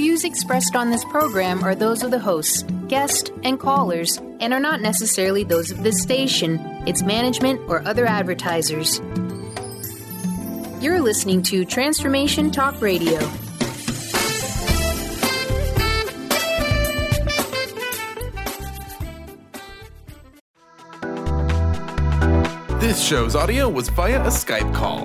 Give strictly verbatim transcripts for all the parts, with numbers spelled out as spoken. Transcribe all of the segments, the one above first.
views expressed on this program are those of the hosts, guests, and callers, and are not necessarily those of this station, its management, or other advertisers. You're listening to Transformation Talk Radio. This show's audio was via a Skype call.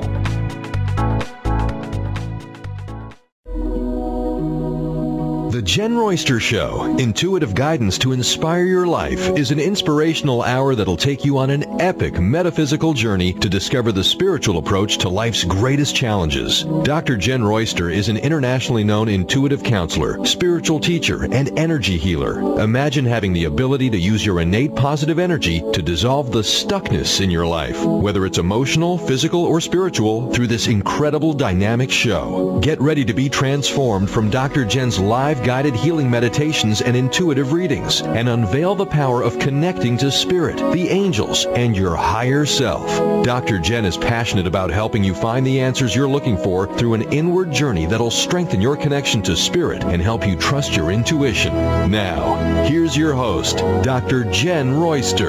The Jen Royster Show, intuitive guidance to inspire your life, is an inspirational hour that'll take you on an epic metaphysical journey to discover the spiritual approach to life's greatest challenges. Doctor Jen Royster is an internationally known intuitive counselor, spiritual teacher, and energy healer. Imagine having the ability to use your innate positive energy to dissolve the stuckness in your life, whether it's emotional, physical, or spiritual, through this incredible dynamic show. Get ready to be transformed from Doctor Jen's live guided healing meditations and intuitive readings, and unveil the power of connecting to spirit, the angels, and your higher self. Doctor Jen is passionate about helping you find the answers you're looking for through an inward journey that'll strengthen your connection to spirit and help you trust your intuition. Now, here's your host, Doctor Jen Royster.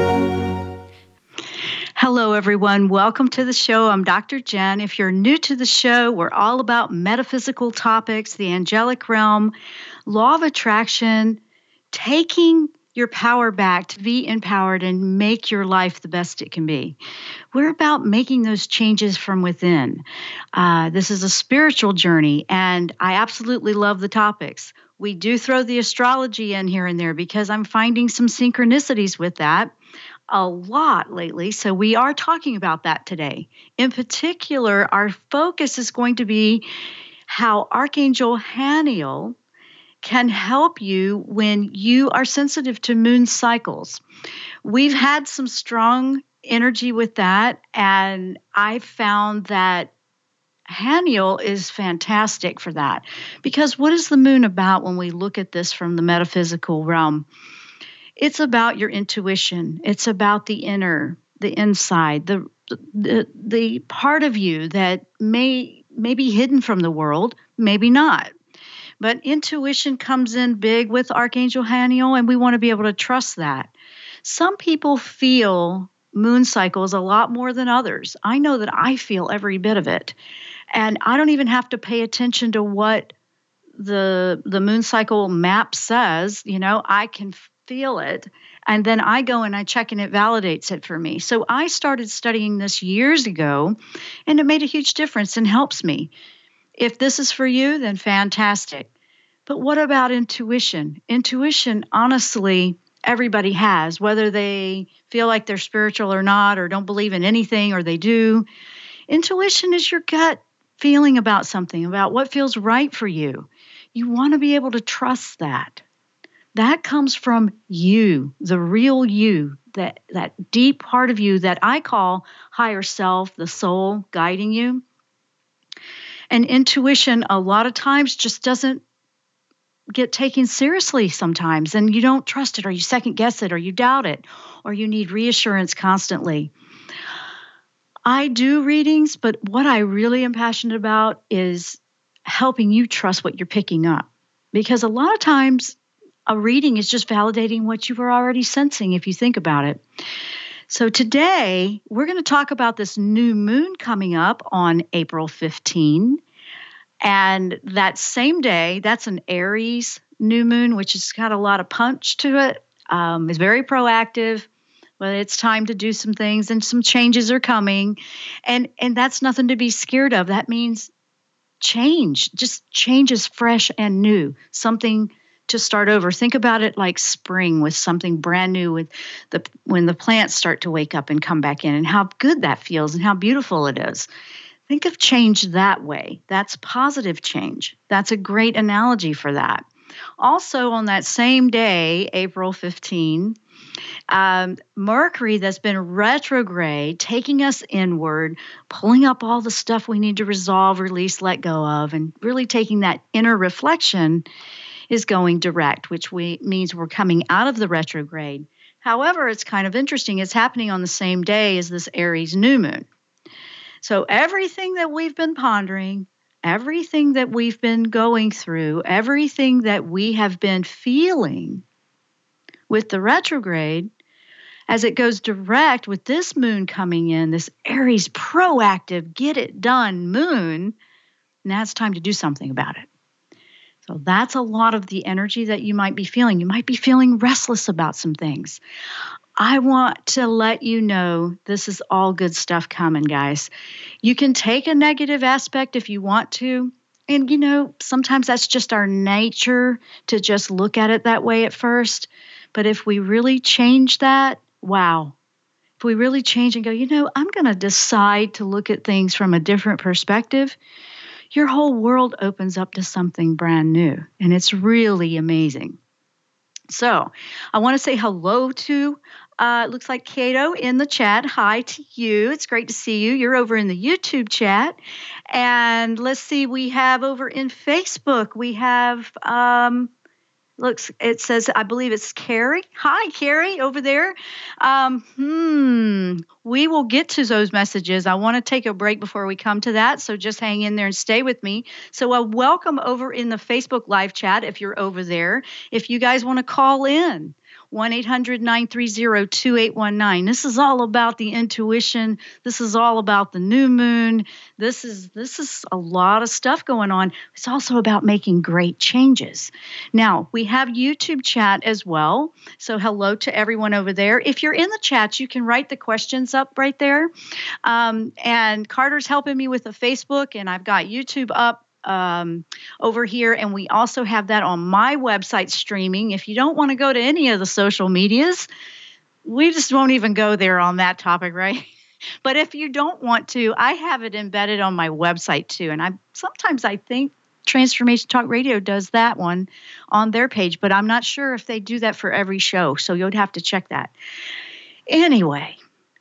Hello, everyone. Welcome to the show. I'm Doctor Jen. If you're new to the show, we're all about metaphysical topics, the angelic realm, law of attraction, taking your power back to be empowered and make your life the best it can be. We're about making those changes from within. Uh, this is a spiritual journey, and I absolutely love the topics. We do throw the astrology in here and there because I'm finding some synchronicities with that a lot lately. So we are talking about that today. In particular, our focus is going to be how Archangel Haniel can help you when you are sensitive to moon cycles. We've had some strong energy with that, and I found that Haniel is fantastic for that. Because what is the moon about when we look at this from the metaphysical realm? It's about your intuition. It's about the inner, the inside, the the the part of you that may may be hidden from the world, maybe not. But intuition comes in big with Archangel Haniel, and we want to be able to trust that. Some people feel moon cycles a lot more than others. I know that I feel every bit of it. And I don't even have to pay attention to what the the moon cycle map says. You know, I can feel it, and then I go and I check and it validates it for me. So I started studying this years ago, and it made a huge difference and helps me. If this is for you, then fantastic. But what about intuition? Intuition, honestly, everybody has, whether they feel like they're spiritual or not, or don't believe in anything, or they do. Intuition is your gut feeling about something, about what feels right for you. You want to be able to trust that. That comes from you, the real you, that, that deep part of you that I call higher self, the soul guiding you. And intuition a lot of times just doesn't get taken seriously sometimes, and you don't trust it, or you second guess it, or you doubt it, or you need reassurance constantly. I do readings, but what I really am passionate about is helping you trust what you're picking up. Because a lot of times, a reading is just validating what you were already sensing, if you think about it. So today, we're going to talk about this new moon coming up on April fifteenth. And that same day, that's an Aries new moon, which has got a lot of punch to it. Um, it's very proactive, but it's time to do some things, and some changes are coming. And, and that's nothing to be scared of. That means change. Just change is fresh and new, something to start over. Think about it like spring with something brand new, with the when the plants start to wake up and come back in, and how good that feels and how beautiful it is. Think of change that way. That's positive change. That's a great analogy for that. Also, on that same day, April fifteenth, um, Mercury, that's been retrograde, taking us inward, pulling up all the stuff we need to resolve, release, let go of, and really taking that inner reflection, is going direct, which we, means we're coming out of the retrograde. However, it's kind of interesting. It's happening on the same day as this Aries new moon. So everything that we've been pondering, everything that we've been going through, everything that we have been feeling with the retrograde, as it goes direct with this moon coming in, this Aries proactive, get it done moon, now it's time to do something about it. So that's a lot of the energy that you might be feeling. You might be feeling restless about some things. I want to let you know this is all good stuff coming, guys. You can take a negative aspect if you want to. And, you know, sometimes that's just our nature to just look at it that way at first. But if we really change that, wow. If we really change and go, you know, I'm going to decide to look at things from a different perspective, your whole world opens up to something brand new. And it's really amazing. So I want to say hello to, uh, it looks like Cato in the chat. Hi to you. It's great to see you. You're over in the YouTube chat. And let's see, we have over in Facebook, we have, um, looks, it says, I believe it's Carrie. Hi, Carrie, over there. Um, hmm, we will get to those messages. I want to take a break before we come to that, so just hang in there and stay with me. So uh, welcome over in the Facebook live chat if you're over there. If you guys want to call in, one eight hundred nine three zero two eight one nine. This is all about the intuition. This is all about the new moon. This is this is a lot of stuff going on. It's also about making great changes. Now, we have YouTube chat as well. So hello to everyone over there. If you're in the chat, you can write the questions up right there. Um, and Carter's helping me with the Facebook, and I've got YouTube up um, over here. And we also have that on my website streaming. If you don't want to go to any of the social medias, we just won't even go there on that topic, right? But if you don't want to, I have it embedded on my website too. And I sometimes I think Transformation Talk Radio does that one on their page, but I'm not sure if they do that for every show. So you'd have to check that. Anyway,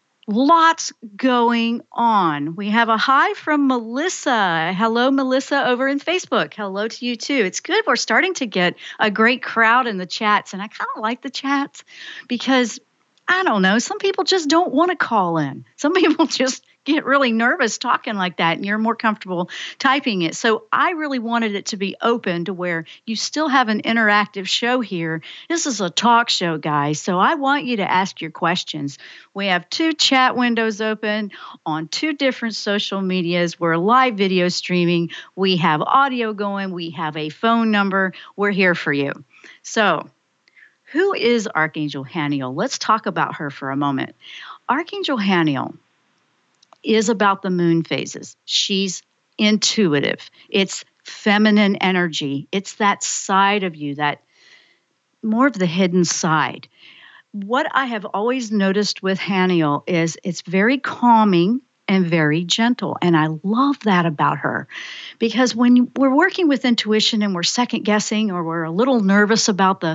lots going on. We have a hi from Melissa. Hello, Melissa, over in Facebook. Hello to you, too. It's good. We're starting to get a great crowd in the chats, and I kind of like the chats because, I don't know, some people just don't want to call in. Some people just get really nervous talking like that, and you're more comfortable typing it. So I really wanted it to be open to where you still have an interactive show here. This is a talk show, guys, so I want you to ask your questions. We have two chat windows open on two different social medias. We're live video streaming. We have audio going. We have a phone number. We're here for you. So who is Archangel Haniel? Let's talk about her for a moment. Archangel Haniel is about the moon phases. She's intuitive. It's feminine energy. It's that side of you, that more of the hidden side. What I have always noticed with Haniel is it's very calming and very gentle. And I love that about her, because when we're working with intuition and we're second guessing, or we're a little nervous about the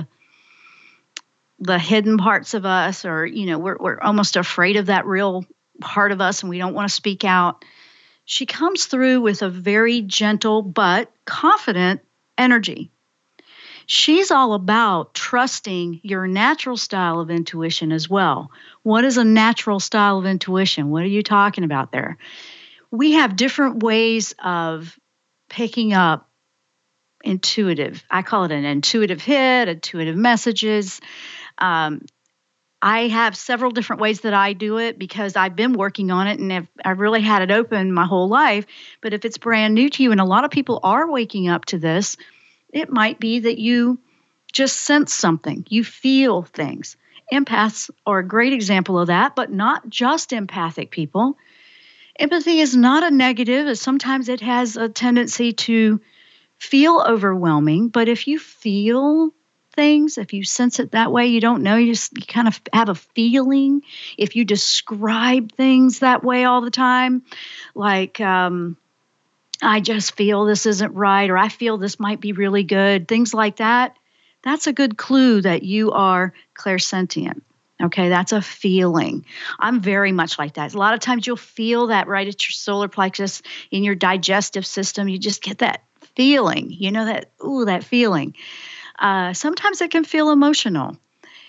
the hidden parts of us, or, you know, we're we're almost afraid of that real part of us and we don't want to speak out, she comes through with a very gentle but confident energy. She's all about trusting your natural style of intuition as well. What is a natural style of intuition? What are you talking about there? We have different ways of picking up intuitive. I call it an intuitive hit, intuitive messages. Um, I have several different ways that I do it because I've been working on it and I've, I've really had it open my whole life. But if it's brand new to you, and a lot of people are waking up to this, it might be that you just sense something. You feel things. Empaths are a great example of that, but not just empathic people. Empathy is not a negative. Sometimes it has a tendency to feel overwhelming, but if you feel things, if you sense it that way, you don't know, you just you kind of have a feeling. If you describe things that way all the time, like, um, I just feel this isn't right, or I feel this might be really good, things like that, that's a good clue that you are clairsentient. Okay, that's a feeling. I'm very much like that. A lot of times you'll feel that right at your solar plexus, in your digestive system. You just get that feeling, you know, that, ooh, that feeling. Uh, sometimes it can feel emotional.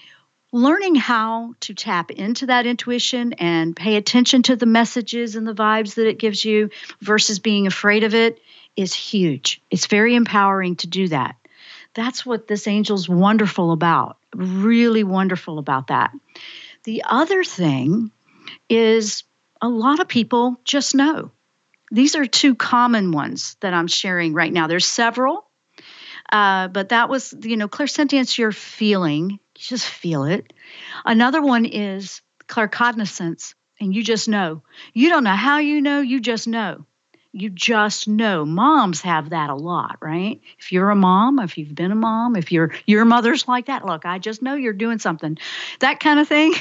learning how to tap into that intuition and pay attention to the messages and the vibes that it gives you versus being afraid of it is huge. It's very empowering to do that. That's what this angel's wonderful about, really wonderful about that. The other thing is a lot of people just know. These are two common ones that I'm sharing right now. There's several, uh, but that was, you know, clairsentience, you're feeling, you just feel it. Another one is claircognizance, and you just know. You don't know how you know, you just know. You just know. Moms have that a lot, right? If you're a mom, if you've been a mom, if your your mother's like that, look, I just know you're doing something. That kind of thing.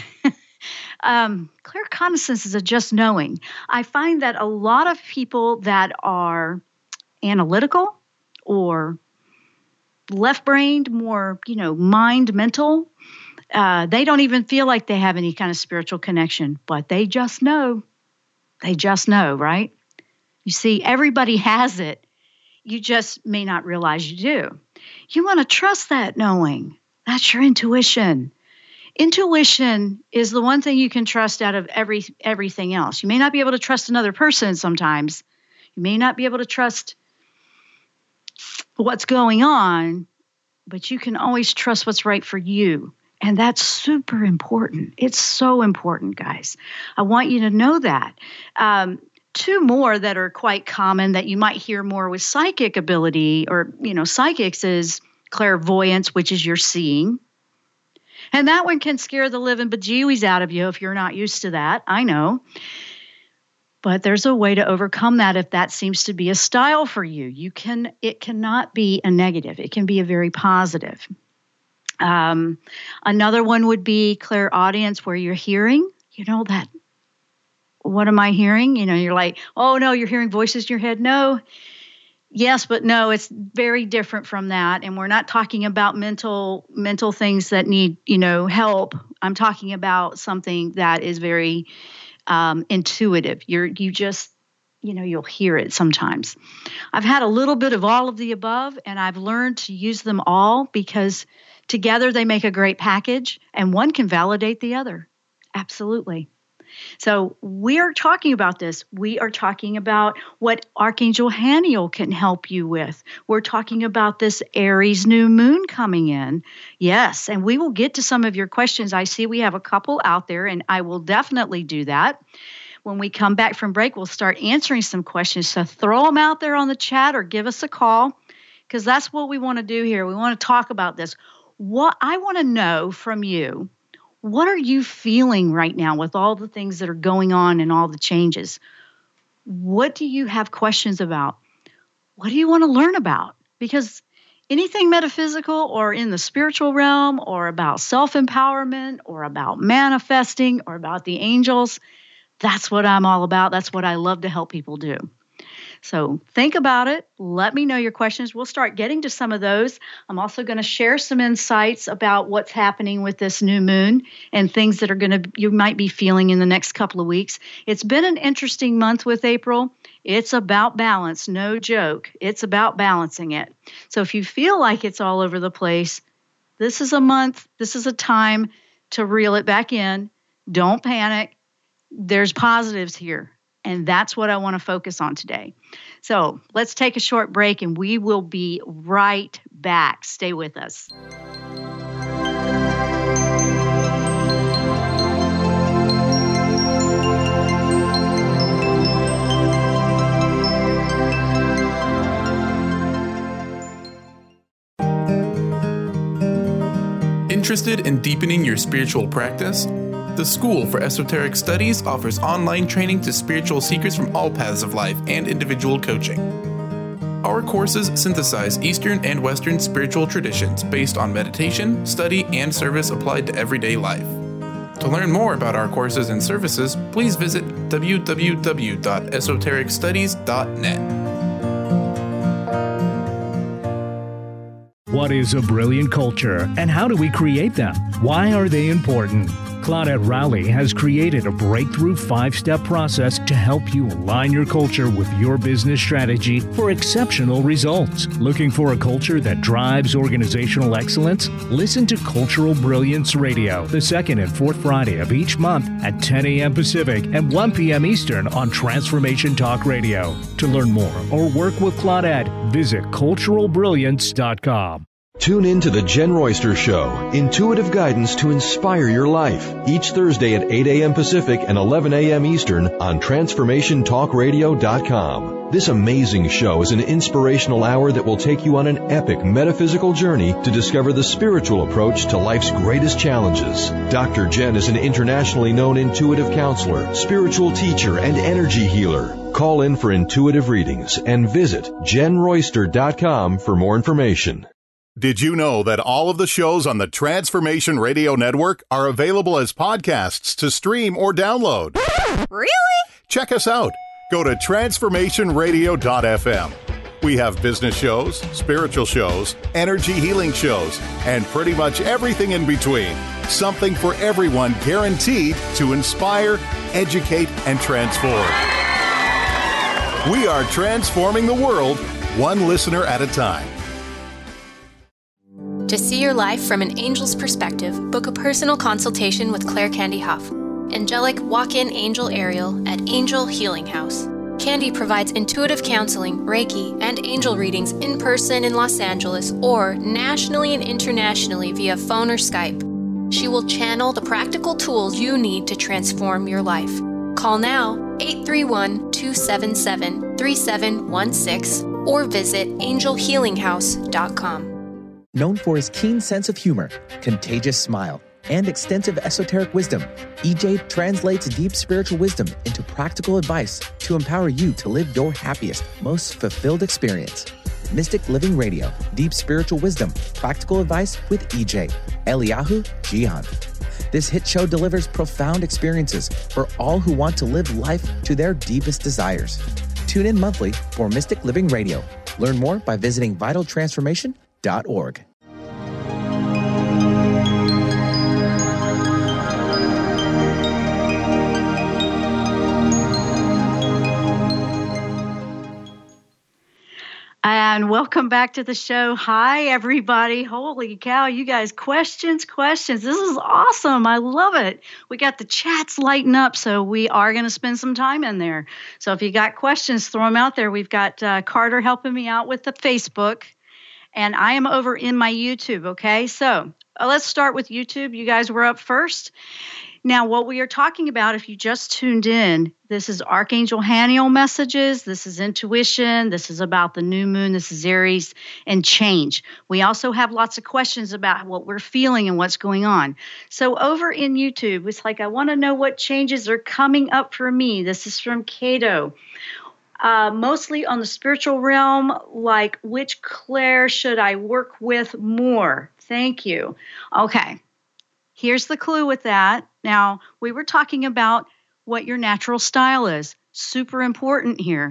um, claircognizance is a just knowing. I find that a lot of people that are analytical or left-brained, more, you know, mind mental, uh, they don't even feel like they have any kind of spiritual connection, but they just know. They just know, right? You see, everybody has it. You just may not realize you do. You want to trust that knowing. That's your intuition. Intuition is the one thing you can trust out of every everything else. You may not be able to trust another person sometimes. You may not be able to trust what's going on, but you can always trust what's right for you. And that's super important. It's so important, guys. I want you to know that. Um, Two more that are quite common that you might hear more with psychic ability or, you know, psychics is clairvoyance, which is your seeing. And that one can scare the living bejeebies out of you if you're not used to that. I know. But there's a way to overcome that if that seems to be a style for you. You can, it cannot be a negative. It can be a very positive. Um, another one would be clairaudience, where you're hearing, you know, that. What am I hearing? You know, you're like, oh, no, you're hearing voices in your head. No. Yes, but no, it's very different from that. And we're not talking about mental mental things that need, you know, help. I'm talking about something that is very um, intuitive. You're, you just, you know, you'll hear it sometimes. I've had a little bit of all of the above, and I've learned to use them all because together they make a great package, and one can validate the other. Absolutely. So we are talking about this. We are talking about what Archangel Haniel can help you with. We're talking about this Aries new moon coming in. Yes, and we will get to some of your questions. I see we have a couple out there, and I will definitely do that. When we come back from break, we'll start answering some questions. So throw them out there on the chat or give us a call, because that's what we want to do here. We want to talk about this. What I want to know from you, what are you feeling right now with all the things that are going on and all the changes? What do you have questions about? What do you want to learn about? Because anything metaphysical or in the spiritual realm or about self-empowerment or about manifesting or about the angels, that's what I'm all about. That's what I love to help people do. So think about it. Let me know your questions. We'll start getting to some of those. I'm also going to share some insights about what's happening with this new moon and things that are going to, you might be feeling in the next couple of weeks. It's been an interesting month with April. It's about balance, no joke. It's about balancing it. So if you feel like it's all over the place, this is a month, this is a time to reel it back in. Don't panic. There's positives here. And that's what I want to focus on today. So let's take a short break and we will be right back. Stay with us. Interested in deepening your spiritual practice? The School for Esoteric Studies offers online training to spiritual seekers from all paths of life and individual coaching. Our courses synthesize Eastern and Western spiritual traditions based on meditation, study, and service applied to everyday life. To learn more about our courses and services, please visit w w w dot esoteric studies dot net. What is a brilliant culture, and how do we create them? Why are they important? Claudette Rowley has created a breakthrough five-step process to help you align your culture with your business strategy for exceptional results. Looking for a culture that drives organizational excellence? Listen to Cultural Brilliance Radio, the second and fourth Friday of each month at ten a.m. Pacific and one p.m. Eastern on Transformation Talk Radio. To learn more or work with Claudette, visit cultural brilliance dot com. Tune in to The Jen Royster Show, intuitive guidance to inspire your life, each Thursday at eight a.m. Pacific and eleven a.m. Eastern on transformation talk radio dot com. This amazing show is an inspirational hour that will take you on an epic metaphysical journey to discover the spiritual approach to life's greatest challenges. Doctor Jen is an internationally known intuitive counselor, spiritual teacher, and energy healer. Call in for intuitive readings and visit jen royster dot com for more information. Did you know that all of the shows on the Transformation Radio Network are available as podcasts to stream or download? Really? Check us out. Go to transformation radio dot f m. We have business shows, spiritual shows, energy healing shows, and pretty much everything in between. Something for everyone, guaranteed to inspire, educate, and transform. We are transforming the world, one listener at a time. To see your life from an angel's perspective, book a personal consultation with Claire Candy Huff, Angelic Walk-In Angel Ariel at Angel Healing House. Candy provides intuitive counseling, Reiki, and angel readings in person in Los Angeles or nationally and internationally via phone or Skype. She will channel the practical tools you need to transform your life. Call now, eight three one, two seven seven, three seven one six, or visit angel healing house dot com. Known for his keen sense of humor, contagious smile, and extensive esoteric wisdom, E J translates deep spiritual wisdom into practical advice to empower you to live your happiest, most fulfilled experience. Mystic Living Radio, Deep Spiritual Wisdom, Practical Advice with E J, Eliyahu Jihan. This hit show delivers profound experiences for all who want to live life to their deepest desires. Tune in monthly for Mystic Living Radio. Learn more by visiting vital transformation dot org. And welcome back to the show. Hi, everybody. Holy cow, you guys, questions, questions. This is awesome. I love it. We got the chats lighting up, so we are going to spend some time in there. So if you got questions, throw them out there. We've got uh, Carter helping me out with the Facebook, and I am over in my YouTube, okay? So uh, let's start with YouTube. You guys were up first. Now, what we are talking about, if you just tuned in, this is Archangel Haniel messages. This is intuition. This is about the new moon. This is Aries and change. We also have lots of questions about what we're feeling and what's going on. So over in YouTube, it's like, I want to know what changes are coming up for me. This is from Cato. Uh, mostly on the spiritual realm, like which Claire should I work with more? Thank you. Okay. Here's the clue with that. Now, we were talking about what your natural style is. Super important here.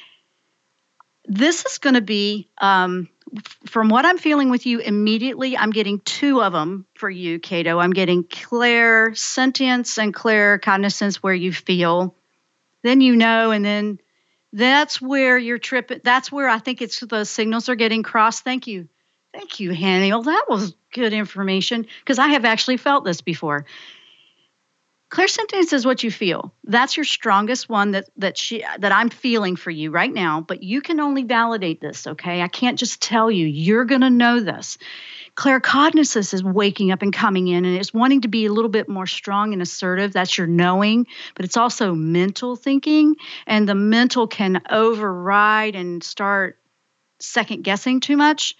This is going to be, um, from what I'm feeling with you immediately, I'm getting two of them for you, Cato. I'm getting clair sentience and clair cognizance, where you feel. Then you know, and then that's where you're tripping. That's where I think it's the signals are getting crossed. Thank you. Thank you, Haniel. That was good information, because I have actually felt this before. Clairsentience is what you feel. That's your strongest one that that she that I'm feeling for you right now, but you can only validate this, okay? I can't just tell you. You're going to know this. Claircognizance is waking up and coming in, and it's wanting to be a little bit more strong and assertive. That's your knowing, but it's also mental thinking, and the mental can override and start second guessing too much.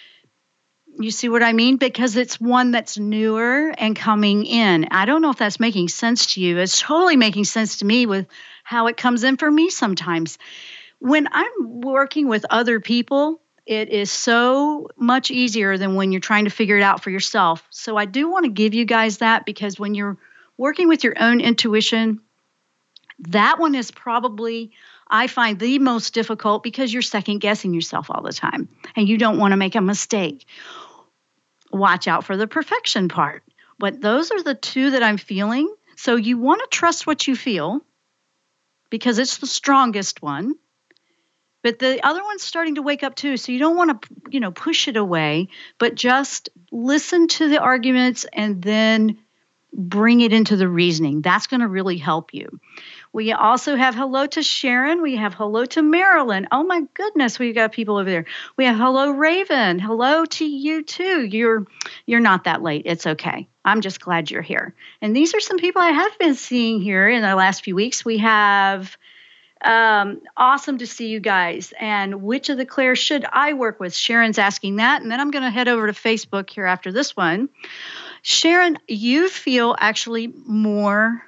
You see what I mean? Because it's one that's newer and coming in. I don't know if that's making sense to you. It's totally making sense to me with how it comes in for me sometimes. When I'm working with other people, it is so much easier than when you're trying to figure it out for yourself. So I do want to give you guys that, because when you're working with your own intuition, that one is probably, I find, the most difficult, because you're second guessing yourself all the time and you don't want to make a mistake. Watch out for the perfection part. But those are the two that I'm feeling. So you want to trust what you feel because it's the strongest one. But the other one's starting to wake up too. So you don't want to, you know, push it away, but just listen to the arguments and then bring it into the reasoning. That's going to really help you. We also have hello to Sharon. We have hello to Marilyn. Oh my goodness, we've got people over there. We have hello Raven. Hello to you too. You're you're not that late. It's okay. I'm just glad you're here. And these are some people I have been seeing here in the last few weeks. We have um, awesome to see you guys. And which of the Claires should I work with? Sharon's asking that. And then I'm going to head over to Facebook here after this one. Sharon, you feel actually more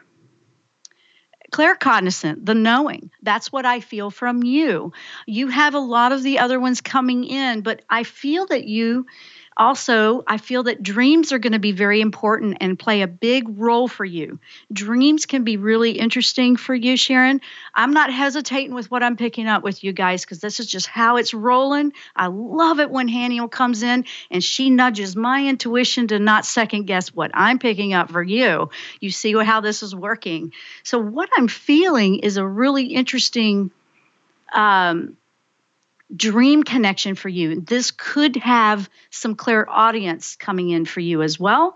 claircognizant, the knowing. That's what I feel from you. You have a lot of the other ones coming in, but I feel that you also, I feel that dreams are going to be very important and play a big role for you. Dreams can be really interesting for you, Sharon. I'm not hesitating with what I'm picking up with you guys because this is just how it's rolling. I love it when Haniel comes in and she nudges my intuition to not second guess what I'm picking up for you. You see how this is working. So what I'm feeling is a really interesting um, dream connection for you. This could have some clairaudience coming in for you as well.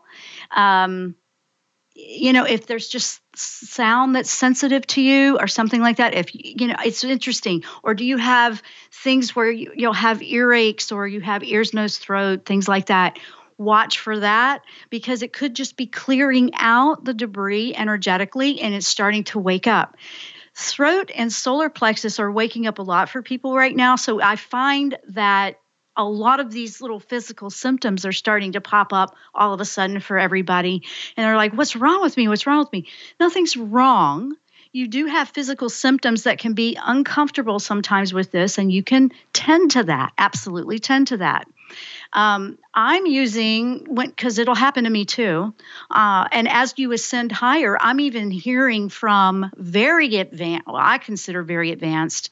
Um, you know, if there's just sound that's sensitive to you or something like that, if, you know, it's interesting. Or do you have things where you, you'll have earaches or you have ears, nose, throat, things like that? Watch for that because it could just be clearing out the debris energetically and it's starting to wake up. Throat and solar plexus are waking up a lot for people right now. So I find that a lot of these little physical symptoms are starting to pop up all of a sudden for everybody. And they're like, what's wrong with me? What's wrong with me? Nothing's wrong. You do have physical symptoms that can be uncomfortable sometimes with this, and you can tend to that, absolutely tend to that. Um, I'm using, because it'll happen to me too, uh, and as you ascend higher, I'm even hearing from very advanced, well, I consider very advanced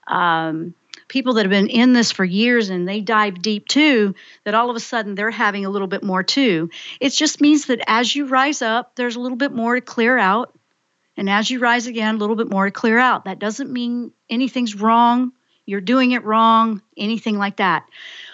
um, people that have been in this for years and they dive deep too, that all of a sudden they're having a little bit more too. It just means that as you rise up, there's a little bit more to clear out. And as you rise again, a little bit more to clear out. That doesn't mean anything's wrong, you're doing it wrong, anything like that.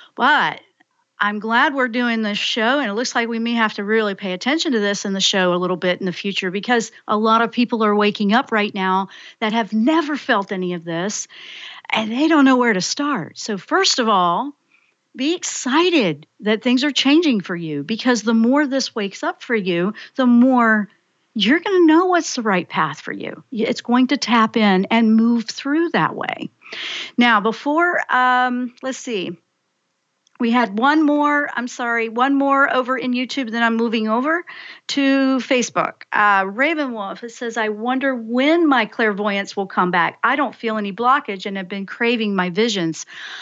But I'm glad we're doing this show, and it looks like we may have to really pay attention to this in the show a little bit in the future because a lot of people are waking up right now that have never felt any of this, and they don't know where to start. So first of all, be excited that things are changing for you because the more this wakes up for you, the more you're going to know what's the right path for you. It's going to tap in and move through that way. Now, before, um, let's see. We had one more, I'm sorry, one more over in YouTube, then I'm moving over to Facebook. Uh, Raven Wolf, it says, I wonder when my clairvoyance will come back. I don't feel any blockage and have been craving my visions.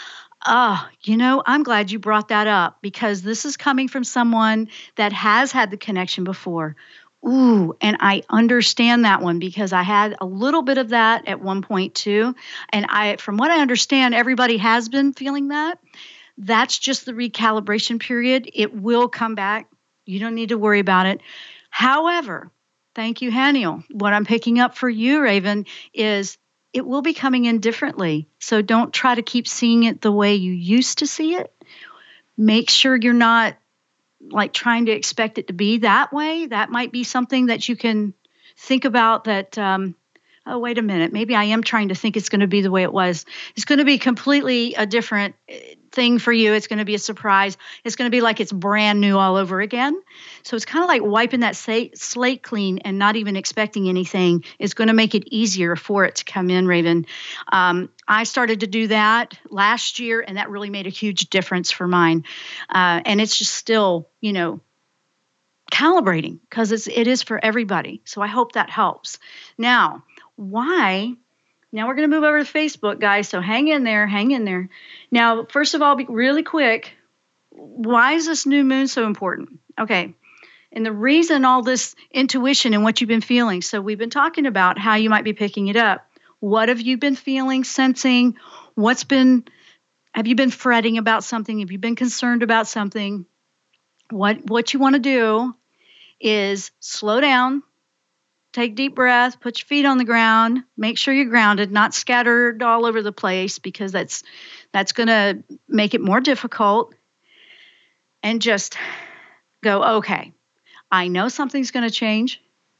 Oh, you know, I'm glad you brought that up because this is coming from someone that has had the connection before. Ooh, and I understand that one because I had a little bit of that at one point too. And I, from what I understand, everybody has been feeling that. That's just the recalibration period. It will come back. You don't need to worry about it. However, thank you, Haniel. What I'm picking up for you, Raven, is it will be coming in differently. So don't try to keep seeing it the way you used to see it. Make sure you're not like trying to expect it to be that way. That might be something that you can think about that, um, oh, wait a minute, maybe I am trying to think it's going to be the way it was. It's going to be completely a different thing for you. It's going to be a surprise. It's going to be like it's brand new all over again. So it's kind of like wiping that slate clean and not even expecting anything is going to make it easier for it to come in, Raven. Um, I started to do that last year, and that really made a huge difference for mine. Uh, and it's just still, you know, calibrating because it's it is for everybody. So I hope that helps. Now, why? Now we're going to move over to Facebook, guys. So hang in there, hang in there. Now, first of all, be really quick. Why is this new moon so important? Okay. And the reason all this intuition and what you've been feeling. So we've been talking about how you might be picking it up. What have you been feeling, sensing? What's been, have you been fretting about something? Have you been concerned about something? What, what you want to do is slow down, take deep breath, put your feet on the ground, make sure you're grounded, not scattered all over the place, because that's that's going to make it more difficult. And just go, okay, I know something's going to change.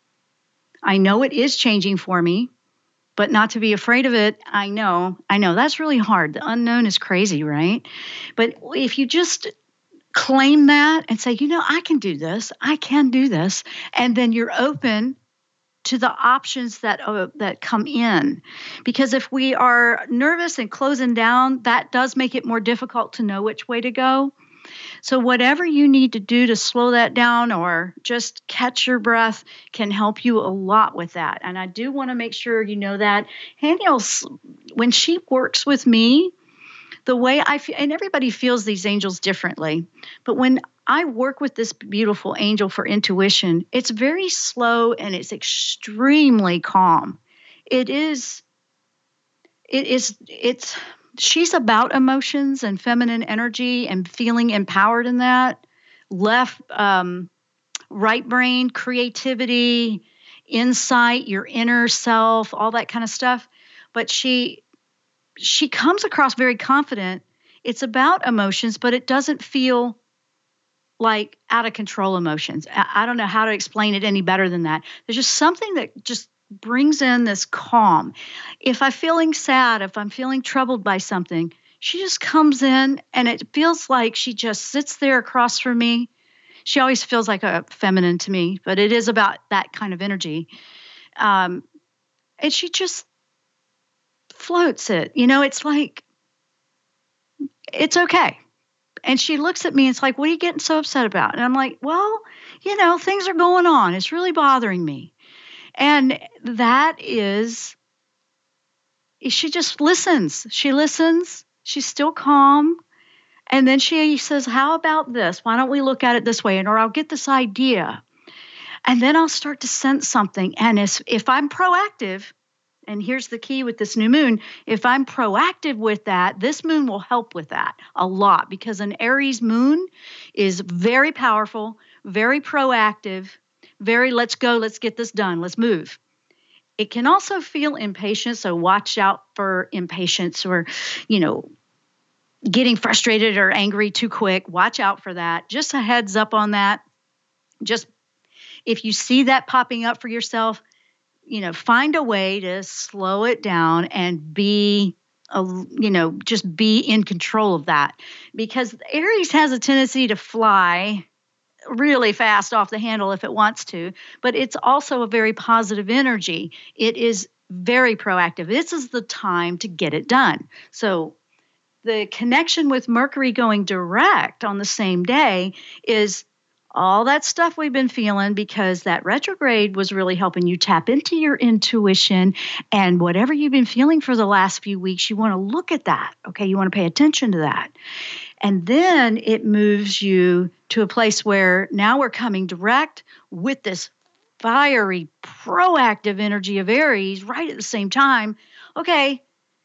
I know it is changing for me, but not to be afraid of it. I know, I know that's really hard. The unknown is crazy, right? But if you just claim that and say, you know, I can do this, I can do this, and then you're open to the options that uh, that come in. Because if we are nervous and closing down, that does make it more difficult to know which way to go. So whatever you need to do to slow that down or just catch your breath can help you a lot with that. And I do want to make sure you know that. Haniel, when she works with me, the way I feel, and everybody feels these angels differently, but when I work with this beautiful angel for intuition, it's very slow and it's extremely calm. It is, it is, it's, she's about emotions and feminine energy and feeling empowered in that. Left, um, right brain, creativity, insight, your inner self, all that kind of stuff. But she, she comes across very confident. It's about emotions, but it doesn't feel like out of control emotions. I, I don't know how to explain it any better than that. There's just something that just brings in this calm. If I'm feeling sad, if I'm feeling troubled by something, she just comes in and it feels like she just sits there across from me. She always feels like a feminine to me, but it is about that kind of energy. Um, and she just floats it. You know, it's like, it's okay. And she looks at me and it's like, what are you getting so upset about? And I'm like, well, you know, things are going on. It's really bothering me. And that is, she just listens. She listens. She's still calm. And then she says, how about this? Why don't we look at it this way? And or I'll get this idea. And then I'll start to sense something. And if, if I'm proactive, and here's the key with this new moon, if I'm proactive with that, this moon will help with that a lot, because an Aries moon is very powerful, very proactive, very let's go, let's get this done, let's move. It can also feel impatient, so watch out for impatience or, you know, getting frustrated or angry too quick. Watch out for that. Just a heads up on that. Just if you see that popping up for yourself, you know, find a way to slow it down and be, a, you know, just be in control of that. Because Aries has a tendency to fly really fast off the handle if it wants to, but it's also a very positive energy. It is very proactive. This is the time to get it done. So the connection with Mercury going direct on the same day is all that stuff we've been feeling, because that retrograde was really helping you tap into your intuition, and whatever you've been feeling for the last few weeks, you want to look at that. Okay. You want to pay attention to that. And then it moves you to a place where now we're coming direct with this fiery, proactive energy of Aries right at the same time. Okay.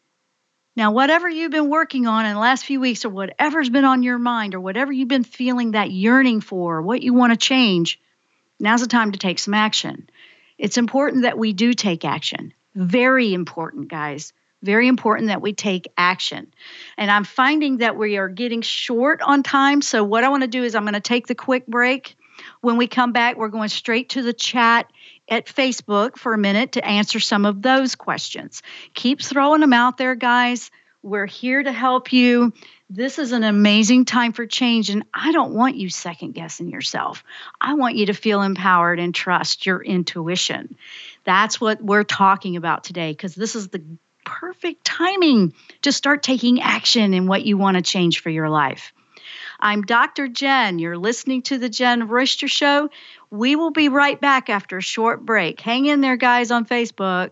Now, whatever you've been working on in the last few weeks, or whatever's been on your mind, or whatever you've been feeling that yearning for, what you want to change, now's the time to take some action. It's important that we do take action. Very important, guys. Very important that we take action. And I'm finding that we are getting short on time. So what I want to do is I'm going to take the quick break. When we come back, we're going straight to the chat at Facebook for a minute to answer some of those questions. Keep throwing them out there, guys. We're here to help you. This is an amazing time for change, and I don't want you second guessing yourself. I want you to feel empowered and trust your intuition. That's what we're talking about today, because this is the perfect timing to start taking action in what you want to change for your life. I'm Doctor Jen. You're listening to The Jen Royster Show. We will be right back after a short break. Hang in there, guys, on Facebook.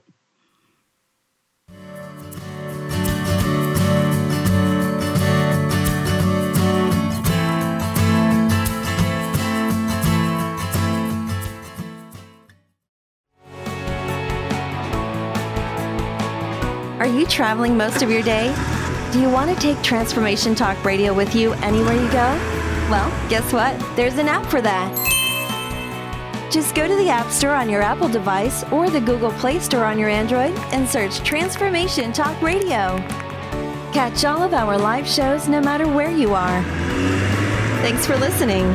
Are you traveling most of your day? Do you want to take Transformation Talk Radio with you anywhere you go? Well, guess what? There's an app for that. Just go to the App Store on your Apple device or the Google Play Store on your Android and search Transformation Talk Radio. Catch all of our live shows no matter where you are. Thanks for listening.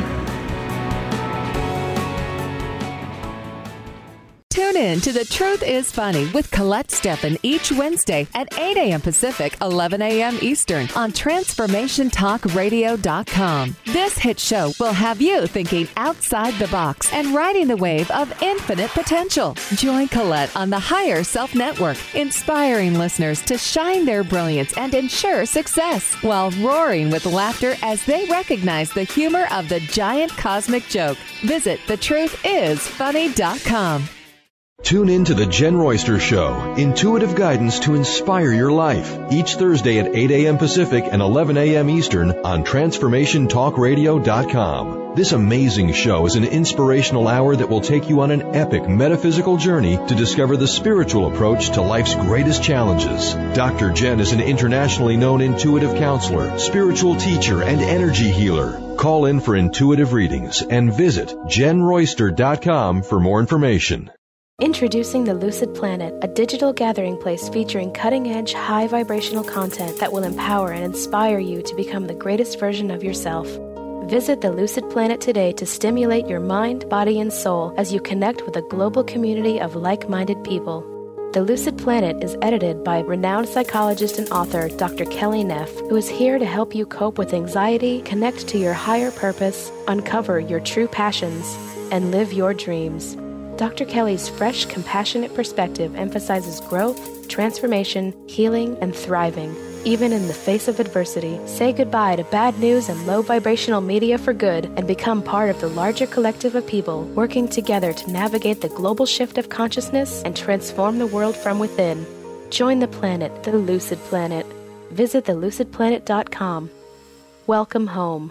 Tune in to The Truth is Funny with Colette Steffen each Wednesday at eight a.m. Pacific, eleven a.m. Eastern on Transformation Talk Radio dot com. This hit show will have you thinking outside the box and riding the wave of infinite potential. Join Colette on the Higher Self Network, inspiring listeners to shine their brilliance and ensure success while roaring with laughter as they recognize the humor of the giant cosmic joke. Visit the truth is funny dot com. Tune in to The Jen Royster Show, intuitive guidance to inspire your life, each Thursday at eight a.m. Pacific and eleven a.m. Eastern on Transformation Talk Radio dot com. This amazing show is an inspirational hour that will take you on an epic metaphysical journey to discover the spiritual approach to life's greatest challenges. Doctor Jen is an internationally known intuitive counselor, spiritual teacher, and energy healer. Call in for intuitive readings and visit Jen Royster dot com for more information. Introducing the Lucid Planet, a digital gathering place featuring cutting-edge, high-vibrational content that will empower and inspire you to become the greatest version of yourself. Visit the Lucid Planet today to stimulate your mind, body, and soul as you connect with a global community of like-minded people. The Lucid Planet is edited by renowned psychologist and author Doctor Kelly Neff, who is here to help you cope with anxiety, connect to your higher purpose, uncover your true passions, and live your dreams. Doctor Kelly's fresh, compassionate perspective emphasizes growth, transformation, healing, and thriving, even in the face of adversity. Say goodbye to bad news and low vibrational media for good and become part of the larger collective of people working together to navigate the global shift of consciousness and transform the world from within. Join the planet, the Lucid Planet. Visit the lucid planet dot com. Welcome home.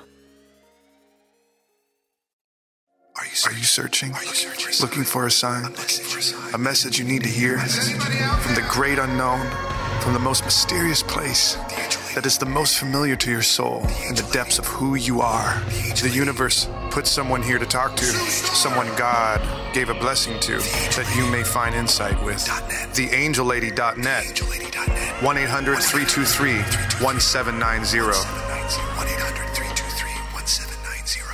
Are you, are you searching? Are you searching? Looking for a sign? A message you need to hear? From the great unknown, from the most mysterious place that is the most familiar to your soul in the depths of who you are. The universe put someone here to talk to, someone God gave a blessing to, that you may find insight with. the angel lady dot net. one eight hundred three two three one seven nine zero. one eight hundred three two three one seven nine zero.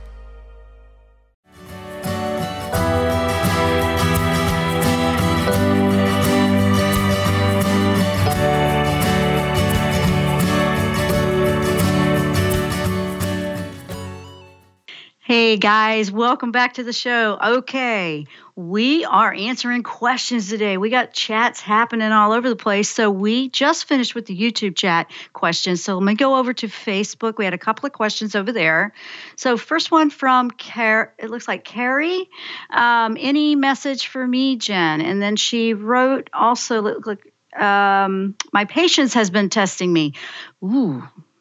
Hey guys, welcome back to the show. Okay, we are answering questions today. We got chats happening all over the place. So we just finished with the YouTube chat questions. So let me go over to Facebook. We had a couple of questions over there. So first one from Car- it looks like Carrie. Um, any message for me, Jen? And then she wrote also, look, look, um, my patience has been testing me. Ooh.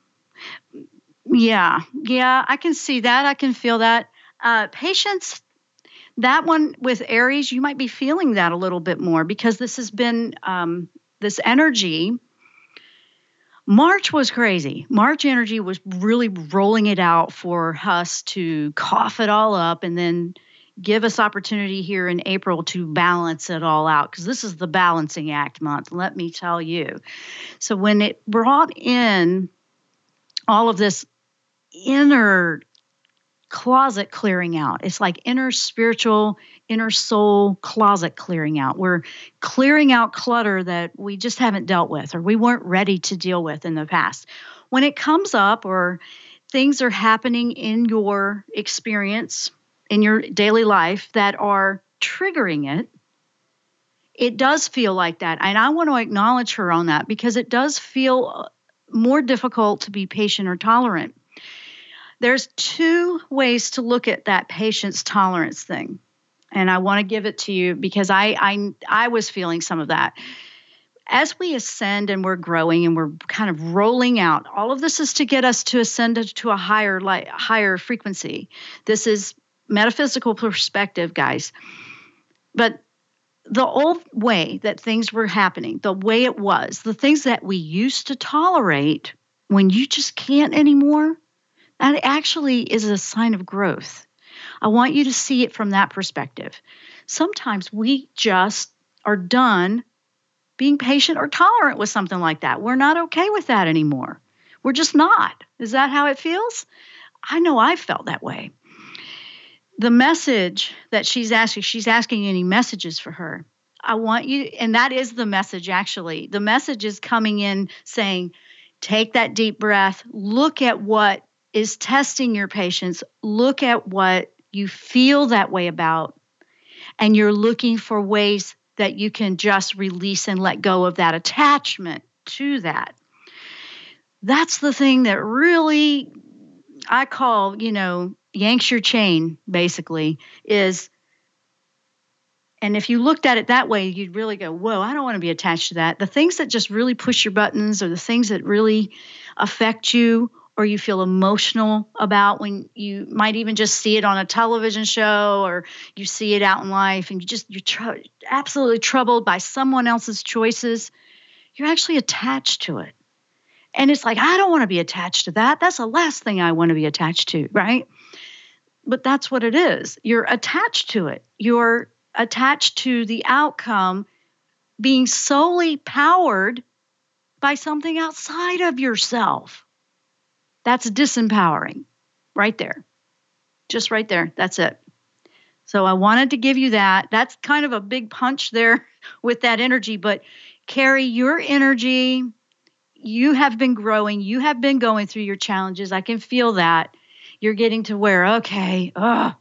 Yeah, yeah, I can see that. I can feel that. Uh, patience, that one with Aries, you might be feeling that a little bit more because this has been um, this energy. March was crazy. March energy was really rolling it out for us to cough it all up and then give us opportunity here in April to balance it all out because this is the balancing act month, let me tell you. So when it brought in all of this inner closet clearing out. It's like inner spiritual, inner soul closet clearing out. We're clearing out clutter that we just haven't dealt with or we weren't ready to deal with in the past. When it comes up or things are happening in your experience, in your daily life that are triggering it, it does feel like that. And I want to acknowledge her on that because it does feel more difficult to be patient or tolerant. There's two ways to look at that patience tolerance thing. And I want to give it to you because I, I, I was feeling some of that. As we ascend and we're growing and we're kind of rolling out, all of this is to get us to ascend to a higher, light, higher frequency. This is metaphysical perspective, guys. But the old way that things were happening, the way it was, the things that we used to tolerate, when you just can't anymore, that actually is a sign of growth. I want you to see it from that perspective. Sometimes we just are done being patient or tolerant with something like that. We're not okay with that anymore. We're just not. Is that how it feels? I know I felt that way. The message that she's asking, she's asking any messages for her. I want you, and that is the message actually. The message is coming in saying, take that deep breath, look at what is testing your patience, look at what you feel that way about, and you're looking for ways that you can just release and let go of that attachment to that. That's the thing that really, I call, you know, yanks your chain, basically, is, and if you looked at it that way, you'd really go, whoa, I don't want to be attached to that. The things that just really push your buttons, or the things that really affect you, or you feel emotional about, when you might even just see it on a television show, or you see it out in life, and you just, you're tr- absolutely troubled by someone else's choices, you're actually attached to it. And it's like, I don't want to be attached to that. That's the last thing I want to be attached to, right? But that's what it is. You're attached to it. You're attached to the outcome being solely powered by something outside of yourself. That's disempowering right there. Just right there. That's it. So I wanted to give you that. That's kind of a big punch there with that energy. But Carrie, your energy, you have been growing. You have been going through your challenges. I can feel that. You're getting to where, okay, ugh.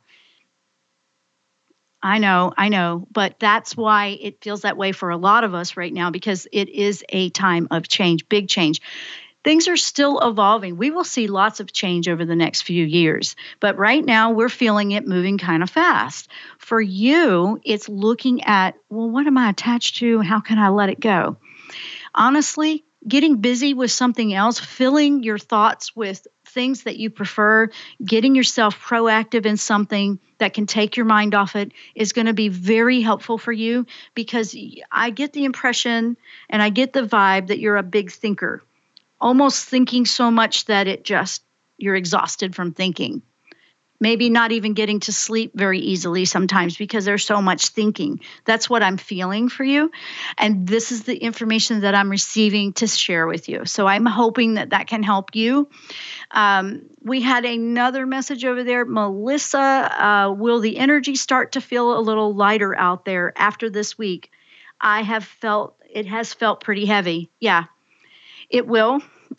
I know, I know. But that's why it feels that way for a lot of us right now, because it is a time of change, big change. Things are still evolving. We will see lots of change over the next few years. But right now, we're feeling it moving kind of fast. For you, it's looking at, well, what am I attached to? How can I let it go? Honestly, getting busy with something else, filling your thoughts with things that you prefer, getting yourself proactive in something that can take your mind off it is going to be very helpful for you, because I get the impression and I get the vibe that you're a big thinker, almost thinking so much that it just, you're exhausted from thinking. Maybe not even getting to sleep very easily sometimes because there's so much thinking. That's what I'm feeling for you. And this is the information that I'm receiving to share with you. So I'm hoping that that can help you. Um, we had another message over there. Melissa, uh, will the energy start to feel a little lighter out there after this week? I have felt, it has felt pretty heavy. Yeah, it will.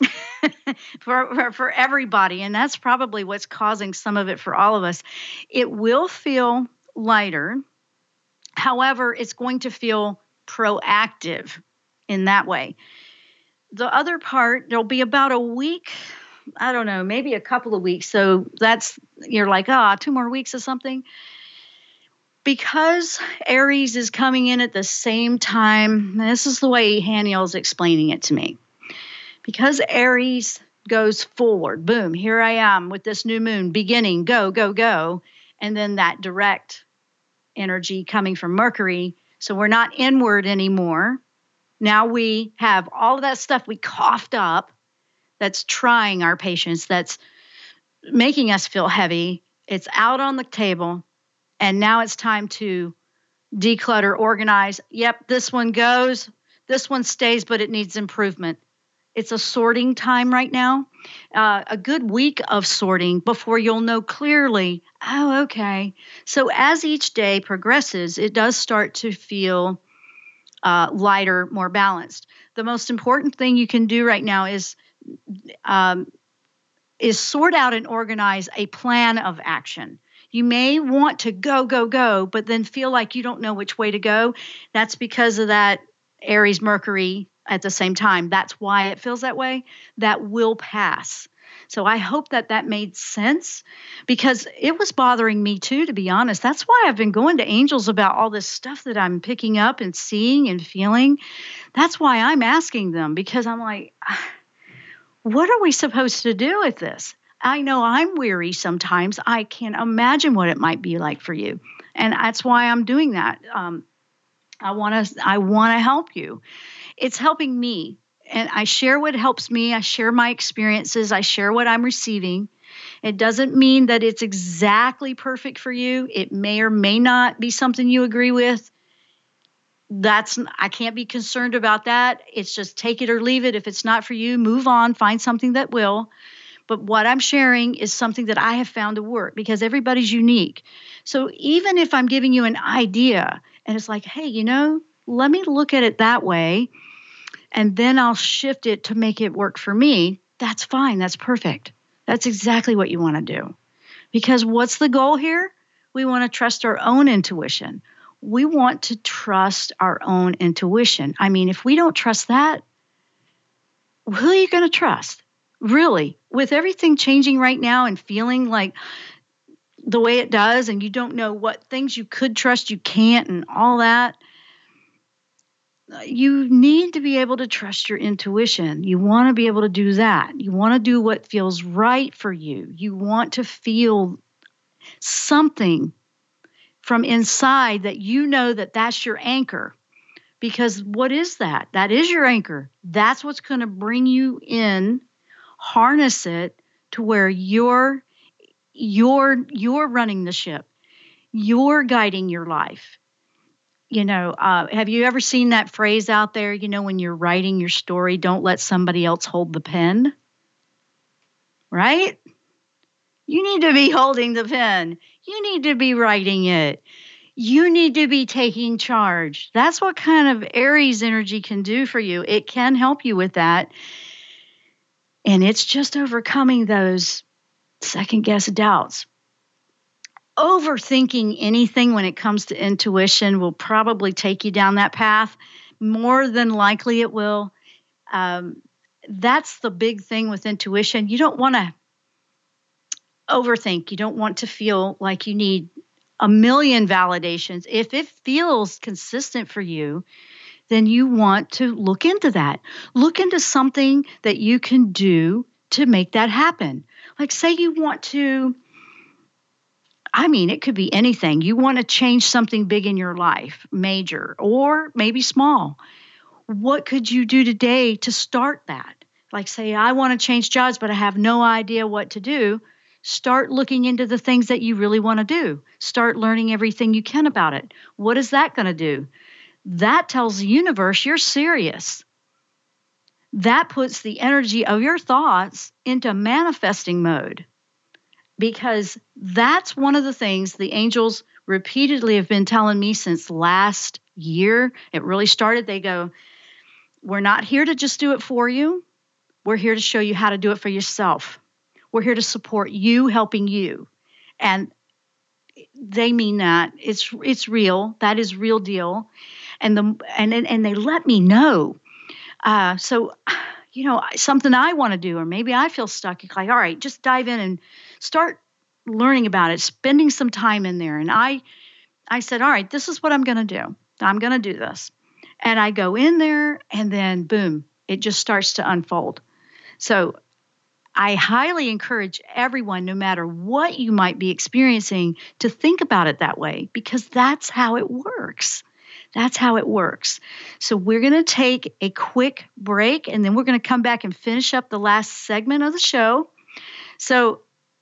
for, for for everybody, and that's probably what's causing some of it for all of us. It will feel lighter. However, it's going to feel proactive in that way. The other part, there'll be about a week, I don't know, maybe a couple of weeks. So that's, you're like, ah, oh, two more weeks or something. Because Aries is coming in at the same time, this is the way Haniel's explaining it to me. Because Aries goes forward, boom, here I am with this new moon, beginning, go, go, go, and then that direct energy coming from Mercury. So we're not inward anymore. Now we have all of that stuff we coughed up that's trying our patience, that's making us feel heavy. It's out on the table, and now it's time to declutter, organize. Yep, this one goes, this one stays, but it needs improvement. It's a sorting time right now, uh, a good week of sorting before you'll know clearly, oh, okay. So as each day progresses, it does start to feel uh, lighter, more balanced. The most important thing you can do right now is, um, is sort out and organize a plan of action. You may want to go, go, go, but then feel like you don't know which way to go. That's because of that Aries Mercury at the same time. That's why it feels that way. That will pass. So I hope that that made sense, because it was bothering me too, to be honest. That's why I've been going to angels about all this stuff that I'm picking up and seeing and feeling. That's why I'm asking them, because I'm like, what are we supposed to do with this? I know I'm weary sometimes. I can't imagine what it might be like for you. And that's why I'm doing that. Um, I want to, I want to help you. It's helping me, and I share what helps me. I share my experiences. I share what I'm receiving. It doesn't mean that it's exactly perfect for you. It may or may not be something you agree with. That's, I can't be concerned about that. It's just take it or leave it. If it's not for you, move on, find something that will. But what I'm sharing is something that I have found to work because everybody's unique. So even if I'm giving you an idea and it's like, hey, you know, let me look at it that way, and then I'll shift it to make it work for me, that's fine. That's perfect. That's exactly what you want to do. Because what's the goal here? We want to trust our own intuition. We want to trust our own intuition. I mean, if we don't trust that, who are you going to trust? Really, with everything changing right now and feeling like the way it does, and you don't know what things you could trust, you can't, and all that, you need to be able to trust your intuition. You want to be able to do that. You want to do what feels right for you. You want to feel something from inside that you know that that's your anchor. Because what is that? That is your anchor. That's what's going to bring you in. Harness it to where you're you're you're running the ship. You're guiding your life. You know, uh, have you ever seen that phrase out there? You know, when you're writing your story, don't let somebody else hold the pen. Right? You need to be holding the pen. You need to be writing it. You need to be taking charge. That's what kind of Aries energy can do for you. It can help you with that. And it's just overcoming those second-guess doubts. Overthinking anything when it comes to intuition will probably take you down that path. More than likely it will. Um, that's the big thing with intuition. You don't want to overthink. You don't want to feel like you need a million validations. If it feels consistent for you, then you want to look into that. Look into something that you can do to make that happen. Like say you want to, I mean, it could be anything. You want to change something big in your life, major or maybe small. What could you do today to start that? Like say, I want to change jobs, but I have no idea what to do. Start looking into the things that you really want to do. Start learning everything you can about it. What is that going to do? That tells the universe you're serious. That puts the energy of your thoughts into manifesting mode, because that's one of the things the angels repeatedly have been telling me since last year. It really started. They go, we're not here to just do it for you. We're here to show you how to do it for yourself. We're here to support you, helping you. And they mean that. It's it's real. That is real deal. And the and and they let me know. Uh, so, you know, something I want to do, or maybe I feel stuck. It's like, all right, just dive in and start learning about it, spending some time in there. And I, I said, all right, this is what I'm going to do. I'm going to do this. And I go in there, and then boom, it just starts to unfold. So I highly encourage everyone, no matter what you might be experiencing, to think about it that way, because that's how it works. That's how it works. So we're going to take a quick break, and then we're going to come back and finish up the last segment of the show. So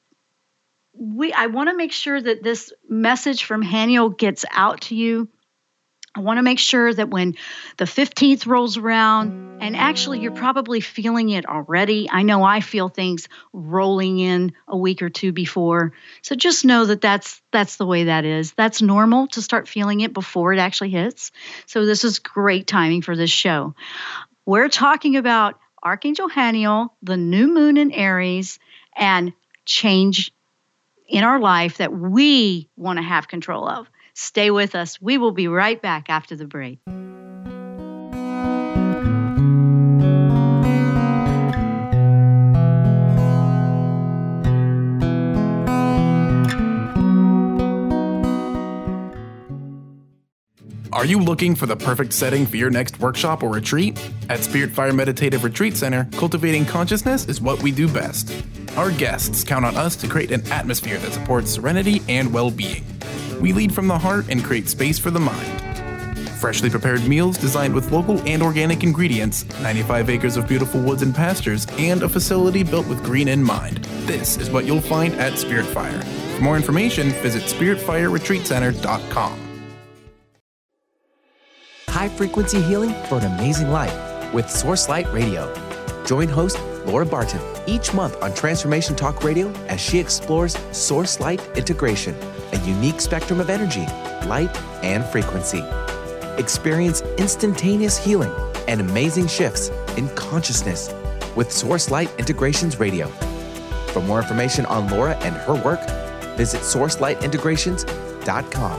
we, I want to make sure that this message from Haniel gets out to you. I want to make sure that when the fifteenth rolls around, and actually you're probably feeling it already. I know I feel things rolling in a week or two before. So just know that that's, that's the way that is. That's normal to start feeling it before it actually hits. So this is great timing for this show. We're talking about Archangel Haniel, the new moon in Aries, and change in our life that we want to have control of. Stay with us. We will be right back after the break. Are you looking for the perfect setting for your next workshop or retreat? At Spirit Fire Meditative Retreat Center, cultivating consciousness is what we do best. Our guests count on us to create an atmosphere that supports serenity and well-being. We lead from the heart and create space for the mind. Freshly prepared meals designed with local and organic ingredients, ninety-five acres of beautiful woods and pastures, and a facility built with green in mind. This is what you'll find at Spirit Fire. For more information, visit spirit fire retreat center dot com. High frequency healing for an amazing life with Source Light Radio. Join host Laura Barton each month on Transformation Talk Radio as she explores Source Light integration, a unique spectrum of energy, light, and frequency. Experience instantaneous healing and amazing shifts in consciousness with Source Light Integrations Radio. For more information on Laura and her work, visit source light integrations dot com.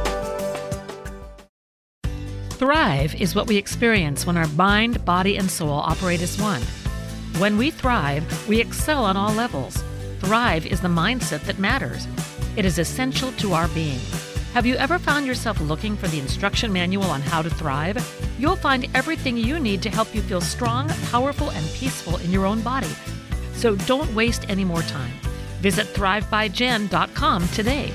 Thrive is what we experience when our mind, body, and soul operate as one. When we thrive, we excel on all levels. Thrive is the mindset that matters. It is essential to our being. Have you ever found yourself looking for the instruction manual on how to thrive? You'll find everything you need to help you feel strong, powerful, and peaceful in your own body. So don't waste any more time. Visit thrive by jen dot com today.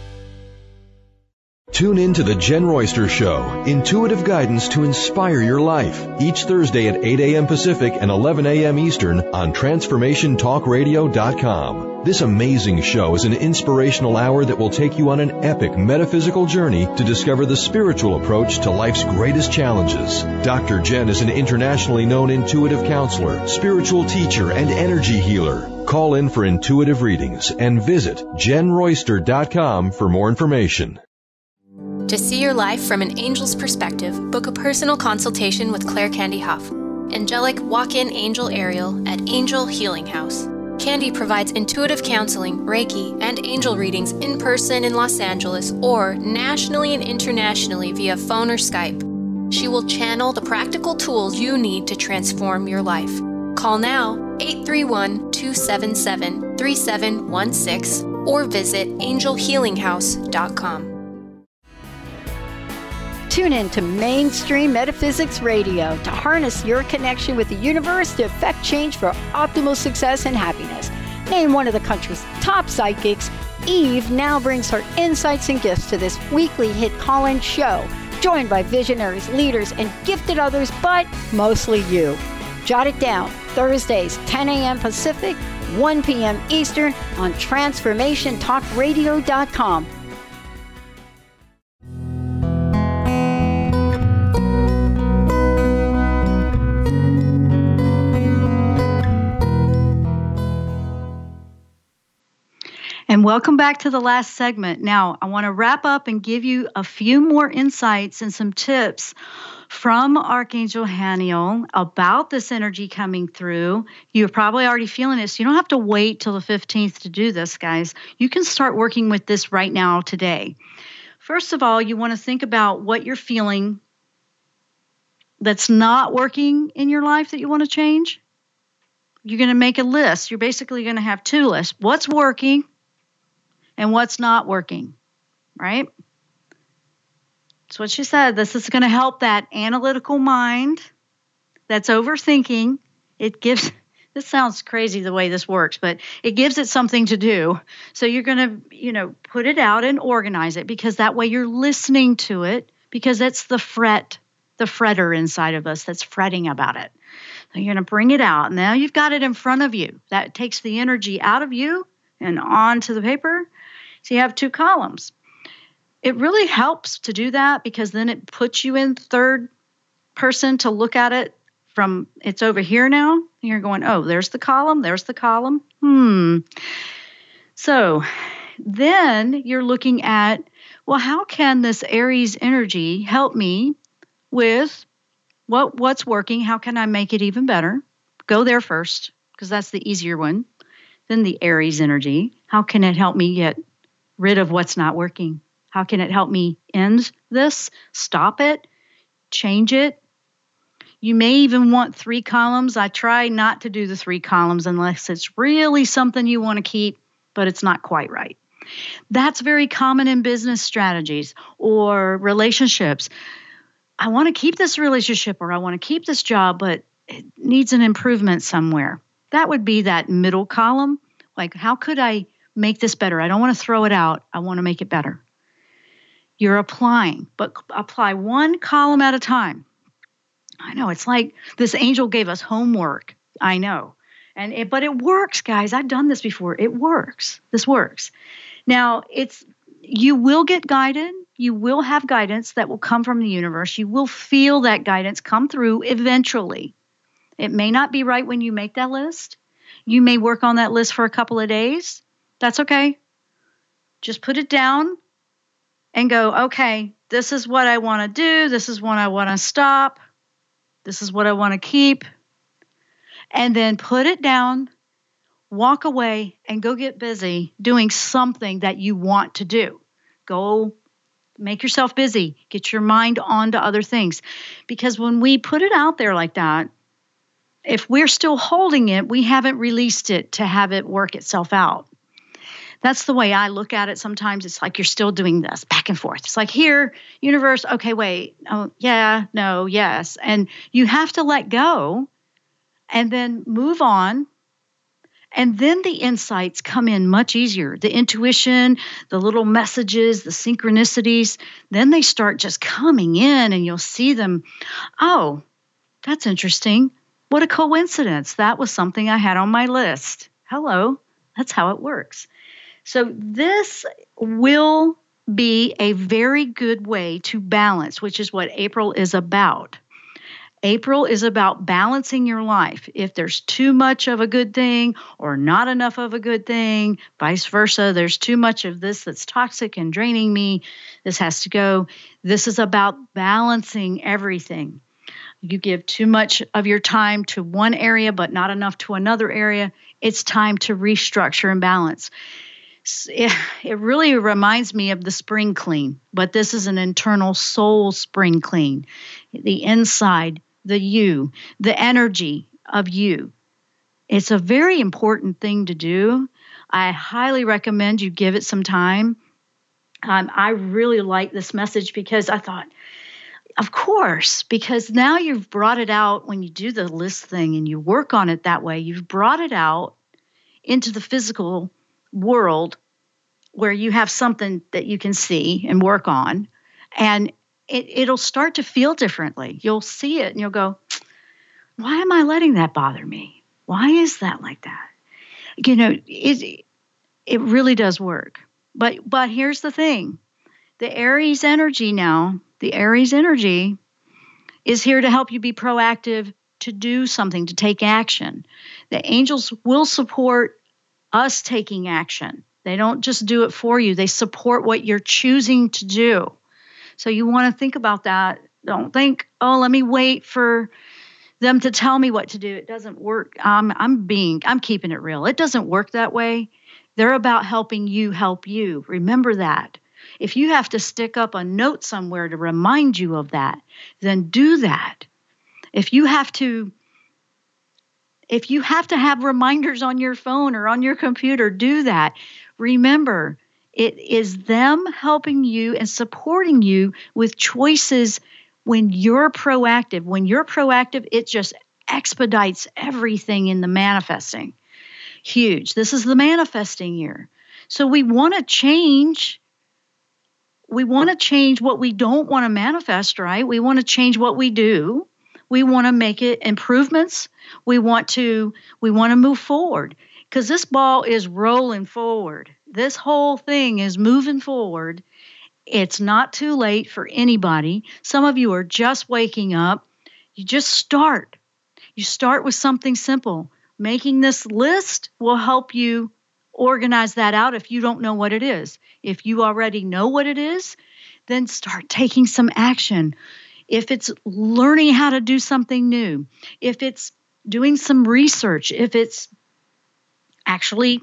Tune in to The Jen Royster Show, intuitive guidance to inspire your life, each Thursday at eight a.m. Pacific and eleven a.m. Eastern on transformation talk radio dot com. This amazing show is an inspirational hour that will take you on an epic metaphysical journey to discover the spiritual approach to life's greatest challenges. Doctor Jen is an internationally known intuitive counselor, spiritual teacher, and energy healer. Call in for intuitive readings and visit jen royster dot com for more information. To see your life from an angel's perspective, book a personal consultation with Claire Candy Huff, angelic walk-in angel Ariel at Angel Healing House. Candy provides intuitive counseling, Reiki, and angel readings in person in Los Angeles or nationally and internationally via phone or Skype. She will channel the practical tools you need to transform your life. Call now, eight three one, two seven seven, three seven one six, or visit angel healing house dot com. Tune in to Mainstream Metaphysics Radio to harness your connection with the universe to effect change for optimal success and happiness. Named one of the country's top psychics, Eve now brings her insights and gifts to this weekly hit call-in show, joined by visionaries, leaders, and gifted others, but mostly you. Jot it down, Thursdays, ten a.m. Pacific, one p.m. Eastern on transformation talk radio dot com. And welcome back to the last segment. Now, I want to wrap up and give you a few more insights and some tips from Archangel Haniel about this energy coming through. You're probably already feeling this. You don't have to wait till the fifteenth to do this, guys. You can start working with this right now today. First of all, you want to think about what you're feeling that's not working in your life that you want to change. You're going to make a list. You're basically going to have two lists. What's working and what's not working, right? That's what she said. This is going to help that analytical mind that's overthinking. It gives, this sounds crazy the way this works, but it gives it something to do. So you're going to, you know, put it out and organize it, because that way you're listening to it, because it's the fret, the fretter inside of us that's fretting about it. So you're going to bring it out. Now you've got it in front of you. That takes the energy out of you and onto the paper. So you have two columns. It really helps to do that, because then it puts you in third person to look at it from, it's over here now. And you're going, oh, there's the column, there's the column. Hmm. So then you're looking at, well, how can this Aries energy help me with what what's working? How can I make it even better? Go there first, because that's the easier one. Then the Aries energy. How can it help me get rid of what's not working? How can it help me end this, stop it, change it? You may even want three columns. I try not to do the three columns unless it's really something you want to keep, but it's not quite right. That's very common in business strategies or relationships. I want to keep this relationship, or I want to keep this job, but it needs an improvement somewhere. That would be that middle column. Like, how could I make this better? I don't want to throw it out. I want to make it better. You're applying, but apply one column at a time. I know, it's like this angel gave us homework. I know. And it, but it works, guys. I've done this before. It works. This works. Now, it's you will get guided. You will have guidance that will come from the universe. You will feel that guidance come through eventually. It may not be right when you make that list. You may work on that list for a couple of days. That's okay. Just put it down and go, okay, this is what I want to do. This is what I want to stop. This is what I want to keep. And then put it down, walk away, and go get busy doing something that you want to do. Go make yourself busy. Get your mind onto other things. Because when we put it out there like that, if we're still holding it, we haven't released it to have it work itself out. That's the way I look at it. Sometimes it's like you're still doing this back and forth. It's like, here, universe, okay, wait, oh, yeah, no, yes. And you have to let go and then move on. And then the insights come in much easier. The intuition, the little messages, the synchronicities, then they start just coming in and you'll see them. Oh, that's interesting. What a coincidence. That was something I had on my list. Hello, that's how it works. So this will be a very good way to balance, which is what April is about. April is about balancing your life. If there's too much of a good thing or not enough of a good thing, vice versa, there's too much of this that's toxic and draining me, this has to go. This is about balancing everything. You give too much of your time to one area but not enough to another area, it's time to restructure and balance. It, it really reminds me of the spring clean, but this is an internal soul spring clean. The inside, the you, the energy of you. It's a very important thing to do. I highly recommend you give it some time. Um, I really like this message because I thought, of course, because now you've brought it out when you do the list thing and you work on it that way, you've brought it out into the physical world where you have something that you can see and work on, and it, it'll start to feel differently. You'll see it and you'll go, why am I letting that bother me? Why is that like that? You know, it it really does work. But but here's the thing. The Aries energy now, the Aries energy is here to help you be proactive, to do something, to take action. The angels will support us taking action. They don't just do it for you. They support what you're choosing to do. So you want to think about that. Don't think, oh, let me wait for them to tell me what to do. It doesn't work. Um, I'm being, I'm keeping it real. It doesn't work that way. They're about helping you help you. Remember that. If you have to stick up a note somewhere to remind you of that, then do that. If you have to If you have to have reminders on your phone or on your computer, do that. Remember, it is them helping you and supporting you with choices when you're proactive. When you're proactive, it just expedites everything in the manifesting. Huge. This is the manifesting year. So we want to change. We want to change what we don't want to manifest, right? We want to change what we do. We want to make it improvements. We want to we want to move forward because this ball is rolling forward. This whole thing is moving forward. It's not too late for anybody. Some of you are just waking up. You just start. You start with something simple. Making this list will help you organize that out if you don't know what it is. If you already know what it is, then start taking some action. If it's learning how to do something new, if it's doing some research, if it's actually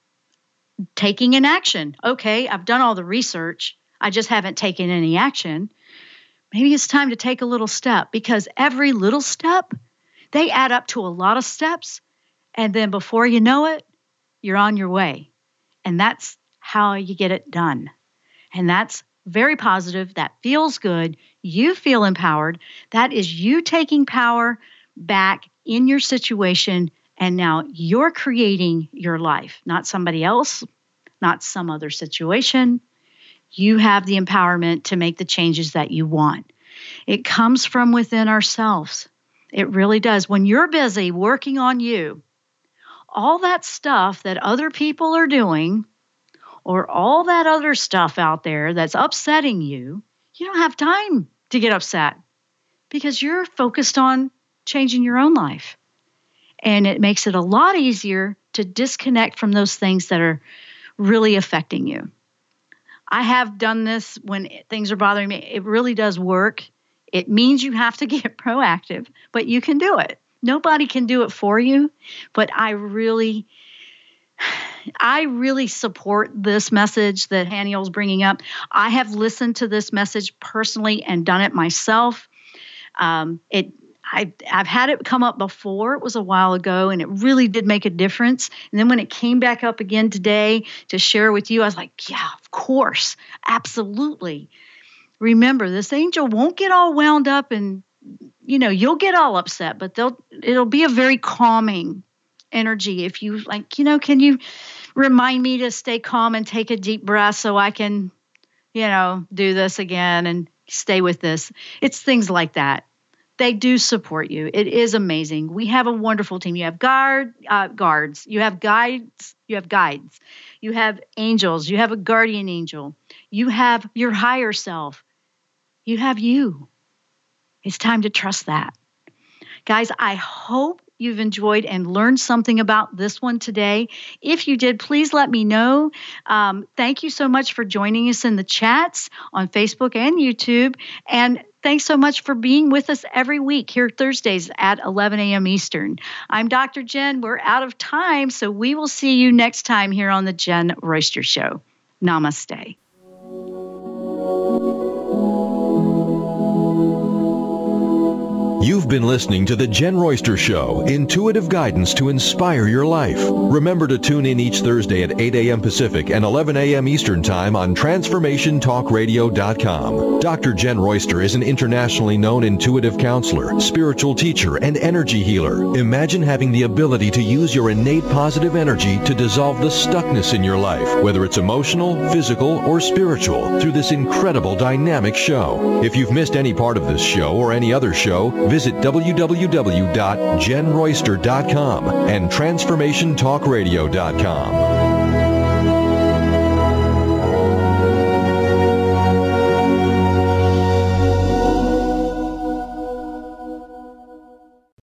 taking an action. Okay, I've done all the research. I just haven't taken any action. Maybe it's time to take a little step because every little step, they add up to a lot of steps. And then before you know it, you're on your way. And that's how you get it done. And that's very positive. That feels good. You feel empowered. That is you taking power back in your situation. And now you're creating your life, not somebody else, not some other situation. you have the empowerment to make the changes that you want. It comes from within ourselves. It really does. When you're busy working on you, all that stuff that other people are doing, or all that other stuff out there that's upsetting you, you don't have time to get upset because you're focused on changing your own life. And it makes it a lot easier to disconnect from those things that are really affecting you. I have done this when things are bothering me. It really does work. It means you have to get proactive, but you can do it. Nobody can do it for you, but I really, I really support this message that Haniel's bringing up. I have listened to this message personally and done it myself. Um, it I, I've had it come up before. It was a while ago, and it really did make a difference. And then when it came back up again today to share with you, I was like, yeah, of course, absolutely. Remember, this angel won't get all wound up, and, you know, you'll get all upset, but they'll it'll be a very calming energy. If you, like, you know, can you remind me to stay calm and take a deep breath so I can, you know, do this again and stay with this? It's things like that. They do support you. It is amazing. We have a wonderful team. You have guard uh, guards. You have guides. You have guides. You have angels. You have a guardian angel. You have your higher self. You have you. It's time to trust that. Guys, I hope you've enjoyed and learned something about this one today. If you did, please let me know. Um, thank you so much for joining us in the chats on Facebook and YouTube. And thanks so much for being with us every week here Thursdays at eleven a.m. Eastern. I'm Doctor Jen. We're out of time, so we will see you next time here on the Jen Royster Show. Namaste. You've been listening to The Jen Royster Show, intuitive guidance to inspire your life. Remember to tune in each Thursday at eight a.m. Pacific and eleven a.m. Eastern Time on Transformation Talk Radio dot com. Doctor Jen Royster is an internationally known intuitive counselor, spiritual teacher, and energy healer. Imagine having the ability to use your innate positive energy to dissolve the stuckness in your life, whether it's emotional, physical, or spiritual, through this incredible dynamic show. If you've missed any part of this show or any other show, visit w w w dot jen royster dot com and Transformation Talk Radio dot com.